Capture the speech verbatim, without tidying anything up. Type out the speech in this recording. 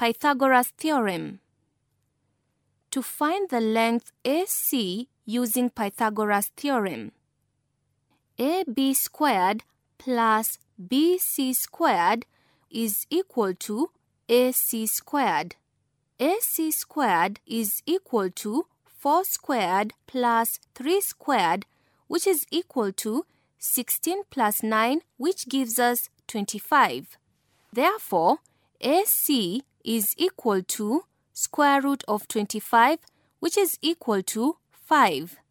Pythagoras theorem. To find the length A C using Pythagoras theorem. A B squared plus B C squared is equal to A C squared. A C squared is equal to four squared plus three squared, which is equal to sixteen plus nine, which gives us twenty-five. Therefore, A C is equal to square root of twenty-five, which is equal to five.